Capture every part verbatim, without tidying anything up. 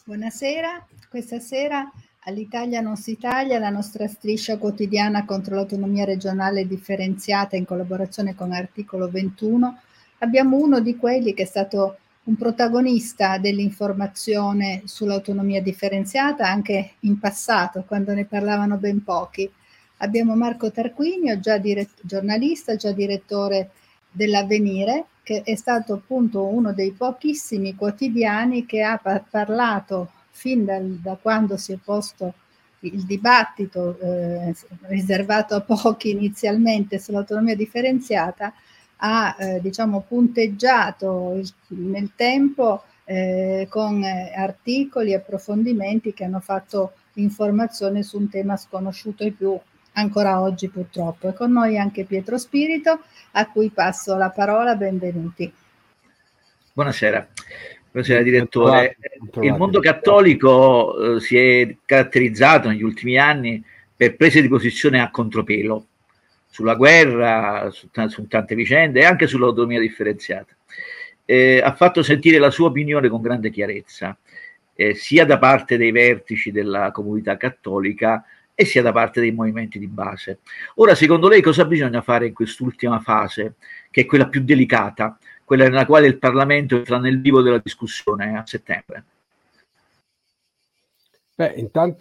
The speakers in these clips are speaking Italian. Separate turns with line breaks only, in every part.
Buonasera, questa sera all'Italia non si taglia, la nostra striscia quotidiana contro l'autonomia regionale differenziata in collaborazione con Articolo ventuno, abbiamo uno di quelli che è stato un protagonista dell'informazione sull'autonomia differenziata anche in passato, quando ne parlavano ben pochi. Abbiamo Marco Tarquinio, già dirett- giornalista, già direttore dell'Avvenire, che è stato appunto uno dei pochissimi quotidiani che ha par- parlato fin dal, da quando si è posto il dibattito eh, riservato a pochi inizialmente sull'autonomia differenziata, ha eh, diciamo punteggiato il, nel tempo eh, con eh, articoli e approfondimenti che hanno fatto informazione su un tema sconosciuto ai più ancora oggi purtroppo. E con noi anche Pietro Spirito, a cui passo la parola. Benvenuti.
Buonasera, buonasera direttore. Il mondo cattolico eh, si è caratterizzato negli ultimi anni per prese di posizione a contropelo sulla guerra, su, su tante vicende e anche sull'autonomia differenziata. Eh, ha fatto sentire la sua opinione con grande chiarezza, eh, sia da parte dei vertici della comunità cattolica e sia da parte dei movimenti di base. Ora, secondo lei, cosa bisogna fare in quest'ultima fase, che è quella più delicata, quella nella quale il Parlamento entra nel vivo della discussione a settembre?
Beh,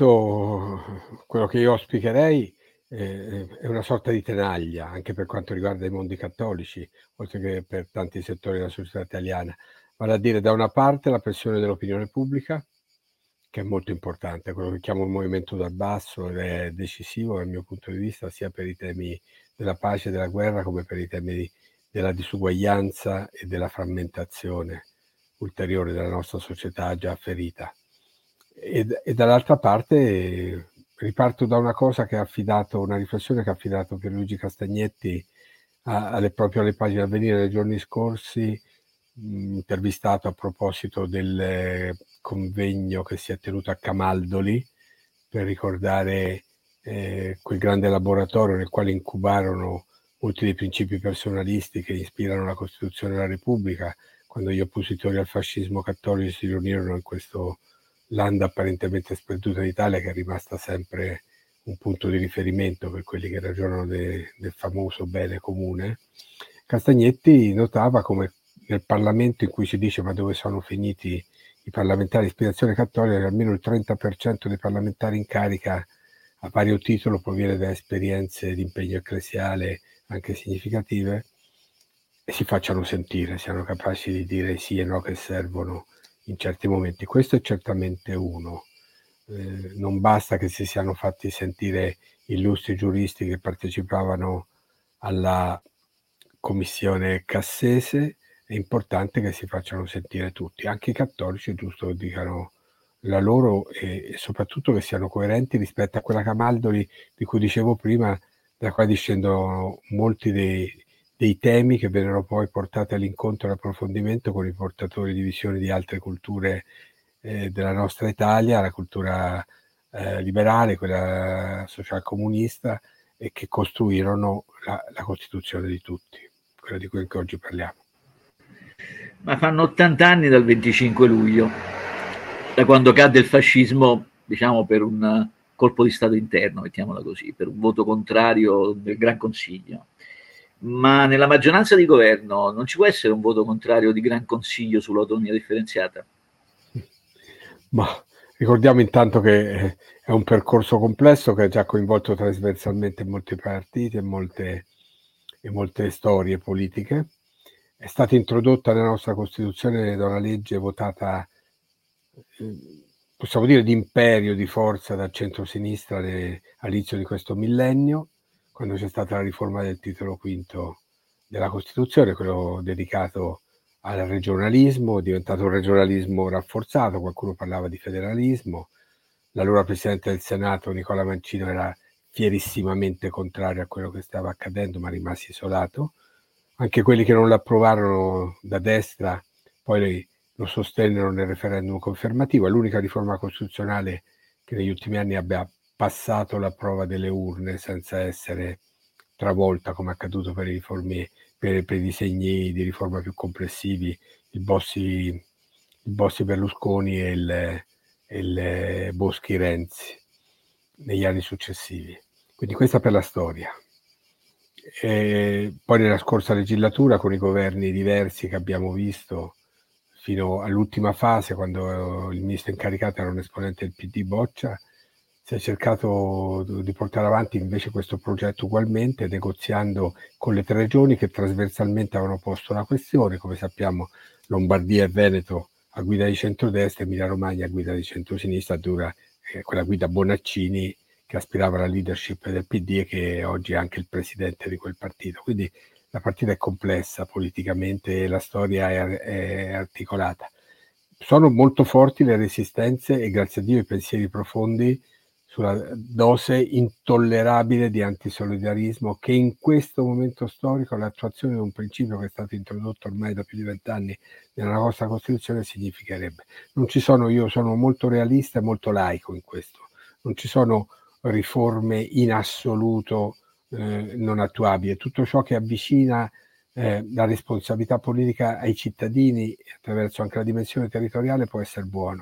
intanto quello che io auspicherei eh, è una sorta di tenaglia, anche per quanto riguarda i mondi cattolici, oltre che per tanti settori della società italiana. Vale a dire, da una parte la pressione dell'opinione pubblica, che è molto importante, quello che chiamo il movimento dal basso, ed è decisivo dal mio punto di vista sia per i temi della pace e della guerra come per i temi della disuguaglianza e della frammentazione ulteriore della nostra società già ferita. E, e dall'altra parte riparto da una cosa che ha affidato, una riflessione che ha affidato Pierluigi Castagnetti a, alle, proprio alle pagine Avvenire nei giorni scorsi, mh, intervistato a proposito del eh, convegno che si è tenuto a Camaldoli per ricordare eh, quel grande laboratorio nel quale incubarono molti dei principi personalisti che ispirano la Costituzione della Repubblica, quando gli oppositori al fascismo cattolico si riunirono in questo land apparentemente sperduta d'Italia, che è rimasta sempre un punto di riferimento per quelli che ragionano de, del famoso bene comune. Castagnetti notava come nel Parlamento, in cui si dice ma dove sono finiti i parlamentari di ispirazione cattolica, che almeno il trenta per cento dei parlamentari in carica a vario titolo proviene da esperienze di impegno ecclesiale anche significative, e si facciano sentire, siano capaci di dire sì e no che servono in certi momenti. Questo è certamente uno. Eh, non basta che si siano fatti sentire illustri giuristi che partecipavano alla commissione Cassese, è importante che si facciano sentire tutti, anche i cattolici, è giusto che dicano la loro e, e soprattutto che siano coerenti rispetto a quella Camaldoli di cui dicevo prima, da qua discendono molti dei, dei temi che vennero poi portati all'incontro e all'approfondimento con i portatori di visioni di altre culture eh, della nostra Italia, la cultura eh, liberale, quella socialcomunista, e che costruirono la, la Costituzione di tutti, quella di cui oggi parliamo.
Ma fanno ottanta anni dal venticinque luglio, da quando cadde il fascismo, diciamo per un colpo di Stato interno, mettiamola così, per un voto contrario del Gran Consiglio. Ma nella maggioranza di governo non ci può essere un voto contrario di Gran Consiglio sull'autonomia differenziata?
Ma ricordiamo intanto che è un percorso complesso che ha già coinvolto trasversalmente molti partiti e molte, e molte storie politiche. È stata introdotta nella nostra Costituzione da una legge votata, possiamo dire, di imperio, di forza dal centro-sinistra all'inizio di questo millennio, quando c'è stata la riforma del titolo quinto della Costituzione, quello dedicato al regionalismo, è diventato un regionalismo rafforzato, qualcuno parlava di federalismo. L'allora Presidente del Senato, Nicola Mancino, era fierissimamente contrario a quello che stava accadendo, ma rimase isolato. Anche quelli che non l'approvarono da destra poi lo sostennero nel referendum confermativo. È l'unica riforma costituzionale che negli ultimi anni abbia passato la prova delle urne senza essere travolta, come è accaduto per i riformi, per, per i disegni di riforma più complessivi, il Bossi, il Bossi Berlusconi e il, il Boschi-Renzi negli anni successivi. Quindi questa per la storia. E poi nella scorsa legislatura, con i governi diversi che abbiamo visto fino all'ultima fase, quando il ministro incaricato era un esponente del P D, Boccia, si è cercato di portare avanti invece questo progetto ugualmente, negoziando con le tre regioni che trasversalmente avevano posto la questione. Come sappiamo, Lombardia e Veneto a guida di centrodestra, Emilia Romagna a guida di centrosinistra, dura eh, quella guida Bonaccini, che aspirava alla leadership del P D e che oggi è anche il presidente di quel partito. Quindi la partita è complessa politicamente e la storia è, è articolata. Sono molto forti le resistenze e grazie a Dio i pensieri profondi sulla dose intollerabile di antisolidarismo che in questo momento storico l'attuazione di un principio che è stato introdotto ormai da più di vent'anni nella nostra Costituzione significherebbe. Non ci sono, io sono molto realista e molto laico in questo, non ci sono riforme in assoluto eh, non attuabili. Tutto ciò che avvicina eh, la responsabilità politica ai cittadini attraverso anche la dimensione territoriale può essere buono.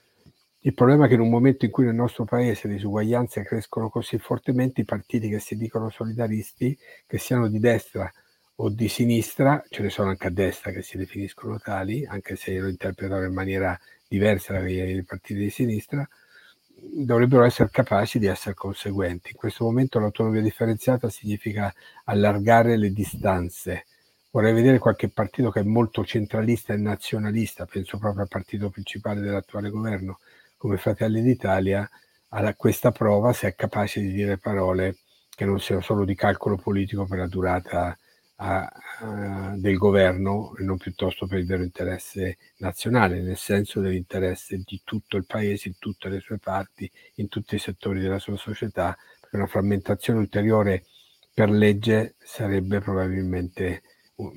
Il problema è che in un momento in cui nel nostro paese le disuguaglianze crescono così fortemente, i partiti che si dicono solidaristi, che siano di destra o di sinistra, ce ne sono anche a destra che si definiscono tali, anche se lo interpretano in maniera diversa dai partiti di sinistra, dovrebbero essere capaci di essere conseguenti. In questo momento l'autonomia differenziata significa allargare le distanze. Vorrei vedere qualche partito che è molto centralista e nazionalista, penso proprio al partito principale dell'attuale governo, come Fratelli d'Italia, a questa prova se è capace di dire parole che non siano solo di calcolo politico per la durata a, a, del governo e non piuttosto per il vero interesse nazionale, nel senso dell'interesse di tutto il paese, in tutte le sue parti, in tutti i settori della sua società, perché una frammentazione ulteriore per legge sarebbe probabilmente un,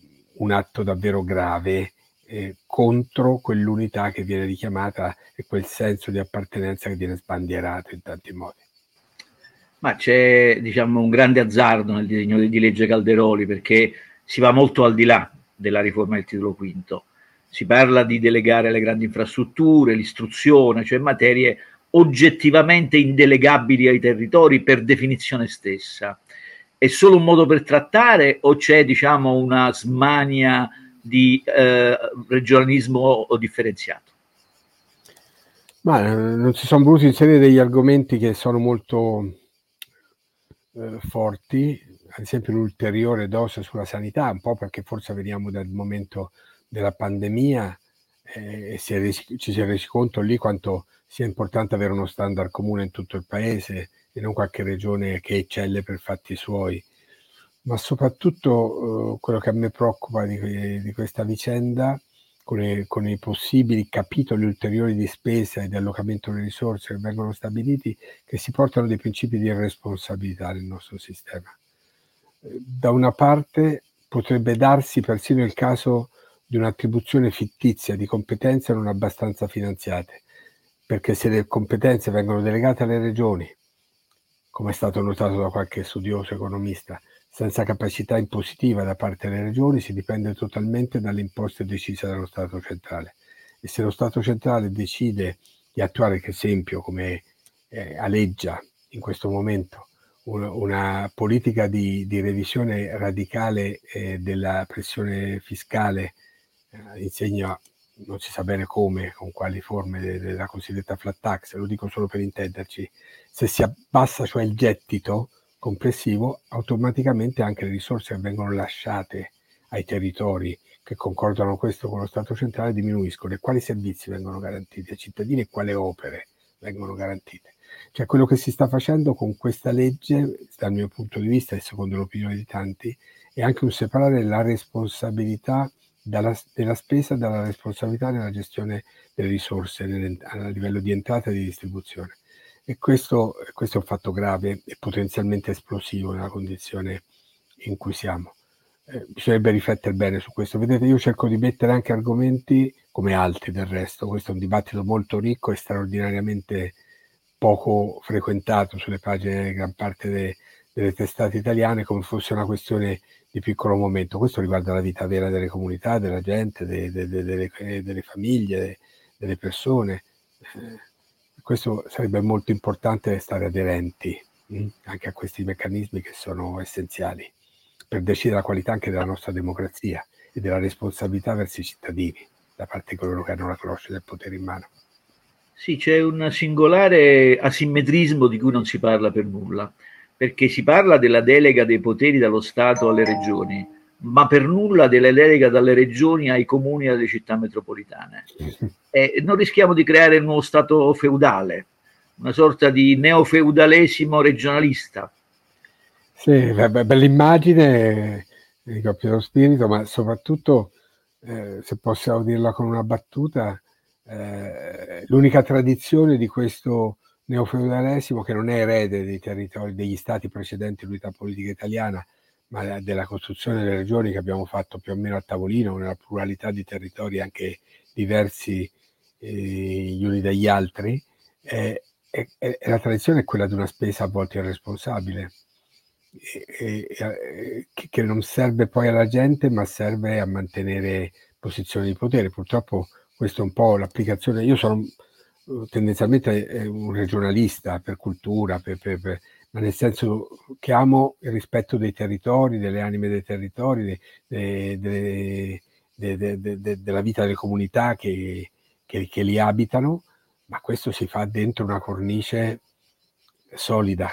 un atto davvero grave eh, contro quell'unità che viene richiamata e quel senso di appartenenza che viene sbandierato in tanti modi.
Ma c'è, diciamo, un grande azzardo nel disegno di legge Calderoli, perché si va molto al di là della riforma del titolo quinto. Si parla di delegare le grandi infrastrutture, l'istruzione, cioè materie oggettivamente indelegabili ai territori per definizione stessa. È solo un modo per trattare o c'è, diciamo, una smania di eh, regionalismo differenziato?
Ma non si sono voluti inserire degli argomenti che sono molto eh, forti, ad esempio l'ulteriore dose sulla sanità, un po' perché forse veniamo dal momento della pandemia eh, e si è resi, ci si è resi conto lì quanto sia importante avere uno standard comune in tutto il paese e non qualche regione che eccelle per fatti suoi. Ma soprattutto eh, quello che a me preoccupa di, di questa vicenda, con i, con i possibili capitoli ulteriori di spesa e di allocamento delle risorse che vengono stabiliti, che si portano dei principi di irresponsabilità nel nostro sistema. Da una parte potrebbe darsi persino il caso di un'attribuzione fittizia di competenze non abbastanza finanziate, perché se le competenze vengono delegate alle regioni, come è stato notato da qualche studioso economista, senza capacità impositiva da parte delle regioni, si dipende totalmente dalle imposte decise dallo Stato centrale. E se lo Stato centrale decide di attuare, per esempio, come eh, aleggia in questo momento, una, una politica di, di revisione radicale eh, della pressione fiscale eh, in segno, non si sa bene come, con quali forme de, della cosiddetta flat tax, lo dico solo per intenderci, se si abbassa cioè il gettito complessivo, automaticamente anche le risorse che vengono lasciate ai territori che concordano questo con lo Stato centrale diminuiscono. E quali servizi vengono garantiti ai cittadini e quali opere vengono garantite? Cioè quello che si sta facendo con questa legge, dal mio punto di vista e secondo l'opinione di tanti, è anche un separare la responsabilità dalla, della spesa dalla responsabilità della gestione delle risorse a livello di entrata e di distribuzione. E questo, questo è un fatto grave e potenzialmente esplosivo nella condizione in cui siamo. Eh, bisognerebbe riflettere bene su questo. Vedete, io cerco di mettere anche argomenti, come altri del resto, questo è un dibattito molto ricco e straordinariamente poco frequentato sulle pagine di gran parte de, delle testate italiane, come fosse una questione di piccolo momento. Questo riguarda la vita vera delle comunità, della gente, de, de, de, delle, delle famiglie, de, delle persone. Eh, questo sarebbe molto importante stare aderenti mh, anche a questi meccanismi che sono essenziali per decidere la qualità anche della nostra democrazia e della responsabilità verso i cittadini da parte di coloro che hanno la cloche del potere in mano.
Sì, c'è un singolare asimmetrismo di cui non si parla per nulla, perché si parla della delega dei poteri dallo Stato alle regioni, ma per nulla della delega dalle regioni ai comuni e alle città metropolitane. E non rischiamo di creare un nuovo Stato feudale, una sorta di neofeudalesimo regionalista.
Sì, bella immagine, mi copia lo spirito, ma soprattutto, eh, se possiamo dirla con una battuta, eh, l'unica tradizione di questo neofeudalesimo, che non è erede dei territori, degli stati precedenti all'unità politica italiana, ma della costruzione delle regioni che abbiamo fatto più o meno a tavolino, nella pluralità di territori anche diversi eh, gli uni dagli altri, eh, e, e la tradizione è quella di una spesa a volte irresponsabile, E, e, che non serve poi alla gente, ma serve a mantenere posizioni di potere. Purtroppo questo è un po' l'applicazione. Io sono tendenzialmente un regionalista per cultura, per, per, per, ma nel senso che amo il rispetto dei territori, delle anime dei territori, de, de, de, de, de, de, de, della vita delle comunità che, che, che li abitano, ma questo si fa dentro una cornice solida.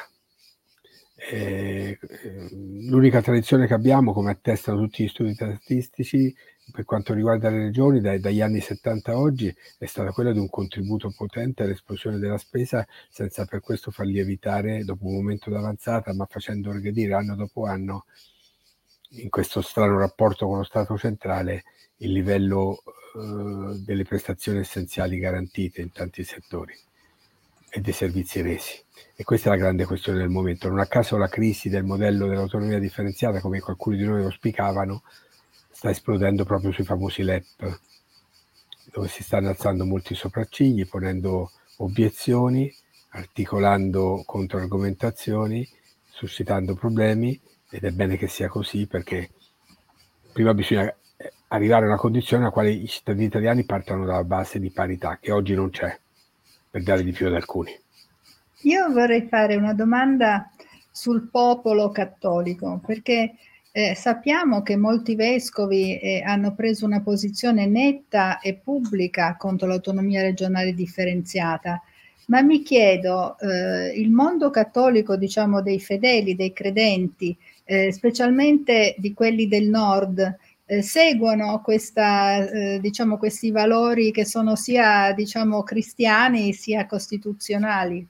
Eh, l'unica tradizione che abbiamo, come attestano tutti gli studi statistici per quanto riguarda le regioni dai, dagli anni settanta a oggi, è stata quella di un contributo potente all'esplosione della spesa, senza per questo far lievitare dopo un momento d'avanzata, ma facendo regredire anno dopo anno, in questo strano rapporto con lo Stato centrale, il livello eh, delle prestazioni essenziali garantite in tanti settori e dei servizi resi. E questa è la grande questione del momento. Non a caso la crisi del modello dell'autonomia differenziata, come qualcuno di noi auspicavano, sta esplodendo proprio sui famosi L E P, dove si stanno alzando molti sopraccigli, ponendo obiezioni, articolando controargomentazioni, suscitando problemi, ed è bene che sia così, perché prima bisogna arrivare a una condizione nella quale i cittadini italiani partano dalla base di parità, che oggi non c'è, per dare di più ad alcuni.
Io vorrei fare una domanda sul popolo cattolico, perché eh, sappiamo che molti vescovi eh, hanno preso una posizione netta e pubblica contro l'autonomia regionale differenziata, ma mi chiedo, eh, il mondo cattolico, diciamo, dei fedeli, dei credenti, eh, specialmente di quelli del nord, eh, seguono questa, eh, diciamo, questi valori che sono sia, diciamo, cristiani sia costituzionali?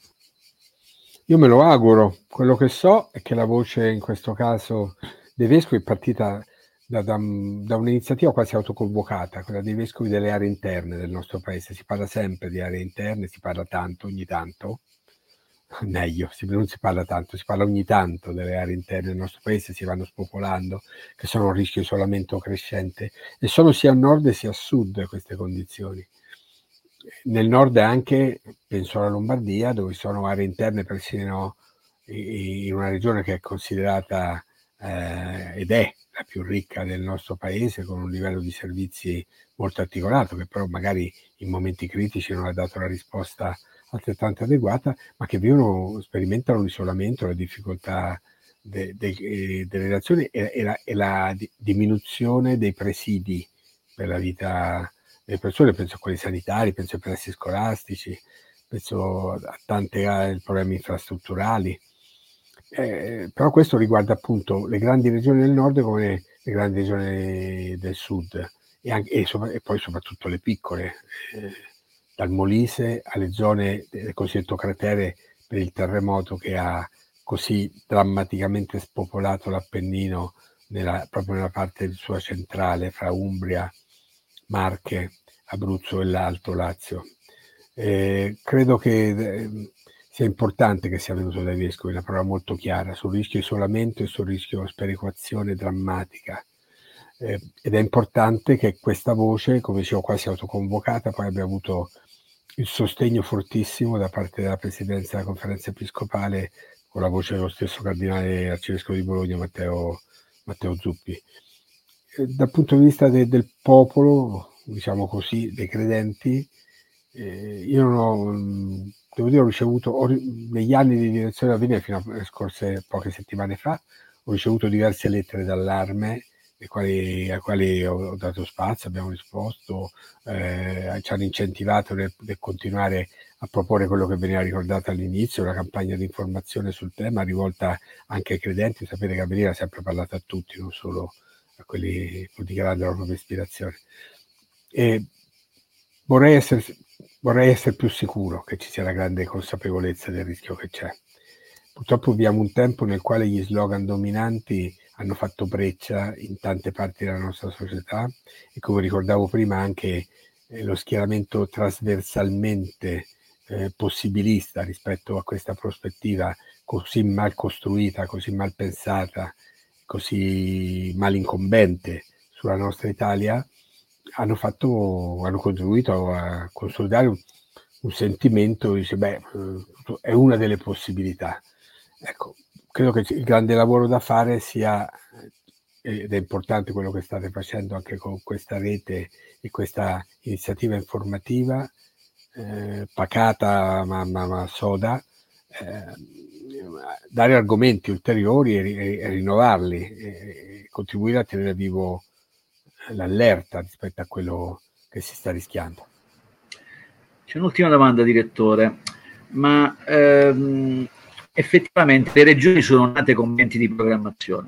Io me lo auguro. Quello che so è che la voce, in questo caso, dei vescovi è partita da, da, da un'iniziativa quasi autoconvocata, quella dei vescovi delle aree interne del nostro paese. Si parla sempre di aree interne, si parla tanto, ogni tanto, meglio, non si parla tanto, si parla ogni tanto delle aree interne del nostro paese, si vanno spopolando, che sono un rischio di isolamento crescente, e sono sia a nord sia a sud queste condizioni. Nel nord anche, penso alla Lombardia, dove sono aree interne persino in una regione che è considerata eh, ed è la più ricca del nostro paese, con un livello di servizi molto articolato, che però magari in momenti critici non ha dato la risposta altrettanto adeguata, ma che vivono, sperimentano l'isolamento, la difficoltà de, de, delle relazioni e, e, la, e la di, diminuzione dei presidi per la vita delle persone. Penso a quelli sanitari, penso ai pressi scolastici, penso a tanti eh, problemi infrastrutturali. Eh, però questo riguarda appunto le grandi regioni del nord come le grandi regioni del sud, e, anche, e, sopra, e poi soprattutto le piccole, eh, dal Molise alle zone del cosiddetto cratere per il terremoto che ha così drammaticamente spopolato l'Appennino nella, proprio nella parte sua centrale, fra Umbria, Marche, Abruzzo e l'Alto Lazio. Eh, credo che eh, sia importante che sia venuto dai vescovi una parola molto chiara sul rischio isolamento e sul rischio sperequazione drammatica. Eh, ed è importante che questa voce, come dicevo, quasi autoconvocata, poi abbia avuto il sostegno fortissimo da parte della Presidenza della Conferenza Episcopale, con la voce dello stesso Cardinale Arcivescovo di Bologna, Matteo, Matteo Zuppi. Eh, dal punto di vista de, del popolo, diciamo così, dei credenti, Eh, io non ho, devo dire, ho ricevuto, ho, negli anni di direzione Avvenire, fino a scorse poche settimane fa, ho ricevuto diverse lettere d'allarme, le quali, a quali ho, ho dato spazio, abbiamo risposto, eh, ci hanno incentivato nel, nel continuare a proporre quello che veniva ricordato all'inizio, una campagna di informazione sul tema rivolta anche ai credenti. Sapete che Avvenire ha sempre parlato a tutti, non solo a quelli che dichiarano la propria ispirazione. E vorrei essere, vorrei essere più sicuro che ci sia la grande consapevolezza del rischio che c'è. Purtroppo viviamo un tempo nel quale gli slogan dominanti hanno fatto breccia in tante parti della nostra società e, come ricordavo prima, anche eh, lo schieramento trasversalmente eh, possibilista rispetto a questa prospettiva così mal costruita, così mal pensata, così mal incombente sulla nostra Italia, hanno fatto, hanno contribuito a consolidare un, un sentimento, dice, beh, è una delle possibilità. Ecco, credo che il grande lavoro da fare sia, ed è importante quello che state facendo anche con questa rete e questa iniziativa informativa, eh, pacata ma, ma, ma soda, eh, dare argomenti ulteriori e, e, e rinnovarli, e, e contribuire a tenere vivo l'allerta rispetto a quello che si sta rischiando.
C'è un'ultima domanda, direttore, ma ehm, effettivamente le regioni sono nate con enti di programmazione,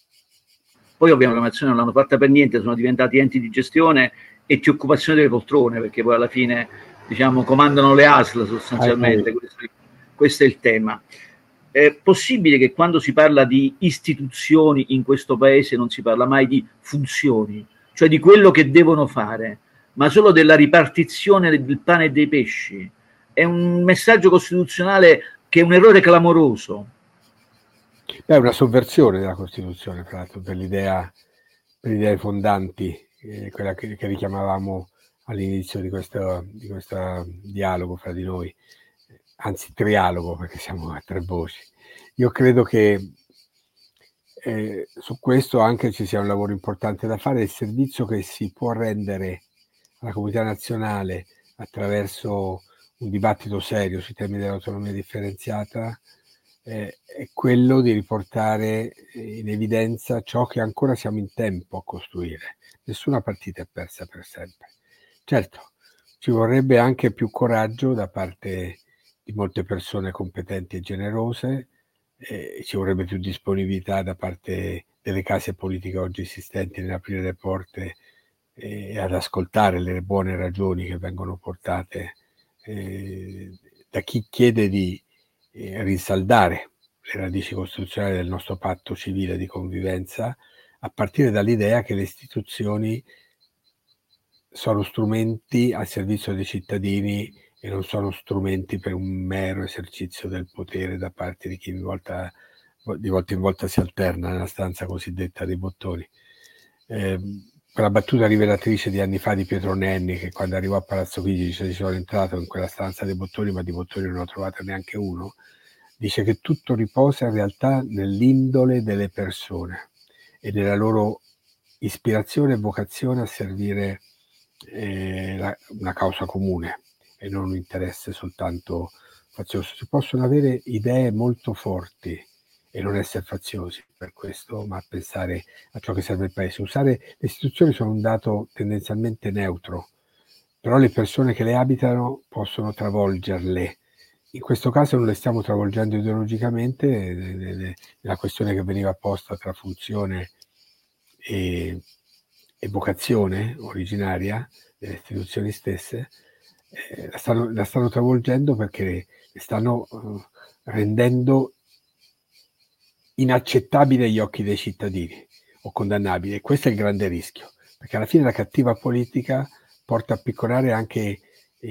poi ovviamente la programmazione non l'hanno fatta per niente, sono diventati enti di gestione e di occupazione delle poltrone, perché poi alla fine, diciamo, comandano le A S L sostanzialmente. Questo, questo è il tema. È possibile che quando si parla di istituzioni in questo paese non si parla mai di funzioni, cioè di quello che devono fare, ma solo della ripartizione del pane e dei pesci? È un messaggio costituzionale che è un errore clamoroso.
È una sovversione della Costituzione, fra l'altro, per l'idea, per le idee fondanti, eh, quella che, che richiamavamo all'inizio di questo, di questo dialogo fra di noi, anzi trialogo, perché siamo a tre voci. Io credo che eh, su questo anche ci sia un lavoro importante da fare. Il servizio che si può rendere alla comunità nazionale attraverso un dibattito serio sui temi dell'autonomia differenziata eh, è quello di riportare in evidenza ciò che ancora siamo in tempo a costruire. Nessuna partita è persa per sempre. Certo, ci vorrebbe anche più coraggio da parte di molte persone competenti e generose, eh, ci vorrebbe più disponibilità da parte delle case politiche oggi esistenti nell'aprire le porte e eh, ad ascoltare le buone ragioni che vengono portate eh, da chi chiede di eh, rinsaldare le radici costituzionali del nostro patto civile di convivenza, a partire dall'idea che le istituzioni sono strumenti al servizio dei cittadini e non sono strumenti per un mero esercizio del potere da parte di chi di volta, di volta in volta si alterna nella stanza cosiddetta dei bottoni. Eh, quella battuta rivelatrice di anni fa di Pietro Nenni, che quando arrivò a Palazzo Chigi dice: sono entrato in quella stanza dei bottoni, ma di bottoni non ho trovato neanche uno, dice che tutto riposa in realtà nell'indole delle persone e nella loro ispirazione e vocazione a servire eh, la, una causa comune e non un interesse soltanto fazioso. Si possono avere idee molto forti e non essere faziosi per questo, ma pensare a ciò che serve al paese. Usare le istituzioni sono un dato tendenzialmente neutro, però le persone che le abitano possono travolgerle. In questo caso non le stiamo travolgendo ideologicamente, la questione che veniva posta tra funzione e, e vocazione originaria delle istituzioni stesse, eh, la, stanno, la stanno travolgendo perché le stanno uh, rendendo inaccettabile agli occhi dei cittadini o condannabile. E questo è il grande rischio, perché alla fine la cattiva politica porta a picconare anche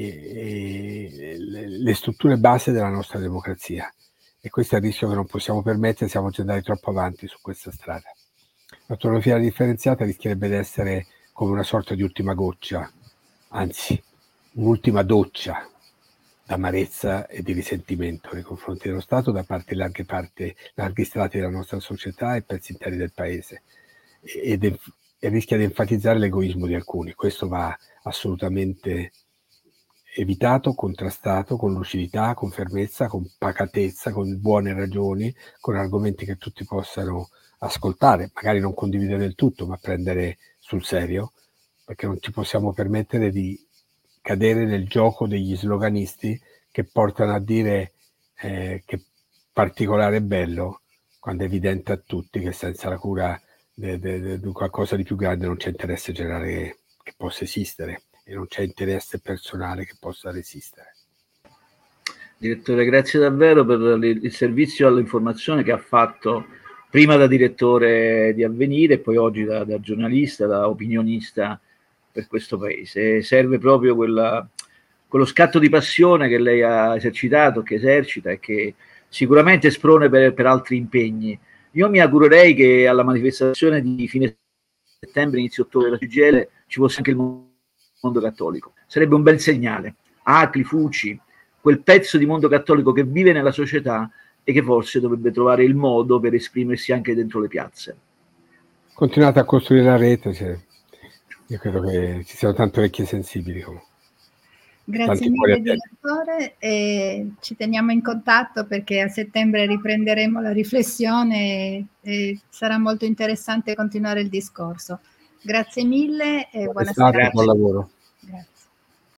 eh, le, le strutture base della nostra democrazia, e questo è il rischio che non possiamo permettere. Siamo già andati troppo avanti su questa strada. L'autonomia differenziata rischierebbe di essere come una sorta di ultima goccia, anzi un'ultima doccia d'amarezza e di risentimento nei confronti dello Stato da parte di larghe, parte, larghi strati della nostra società e pezzi interi del paese, ed, e rischia di enfatizzare l'egoismo di alcuni. Questo va assolutamente evitato, contrastato con lucidità, con fermezza, con pacatezza, con buone ragioni, con argomenti che tutti possano ascoltare, magari non condividere del tutto, ma prendere sul serio, perché non ci possiamo permettere di cadere nel gioco degli sloganisti che portano a dire eh, che particolare è bello, quando è evidente a tutti che senza la cura di qualcosa di più grande non c'è interesse generale che possa esistere e non c'è interesse personale che possa resistere.
Direttore, grazie davvero per il servizio all'informazione che ha fatto prima da direttore di Avvenire e poi oggi da, da giornalista, da opinionista per questo paese. Serve proprio quella, quello scatto di passione che lei ha esercitato, che esercita e che sicuramente sprone per, per altri impegni. Io mi augurerei che alla manifestazione di fine settembre, inizio ottobre della C G I L ci fosse anche il mondo cattolico. Sarebbe un bel segnale. Acli, Fuci, quel pezzo di mondo cattolico che vive nella società e che forse dovrebbe trovare il modo per esprimersi anche dentro le piazze.
Continuate a costruire la rete, cioè, io credo che ci siano tante orecchie sensibili. Comunque.
Grazie mille direttore, e ci teniamo in contatto perché a settembre riprenderemo la riflessione e, e sarà molto interessante continuare il discorso. Grazie mille e buona serata.
Buon lavoro.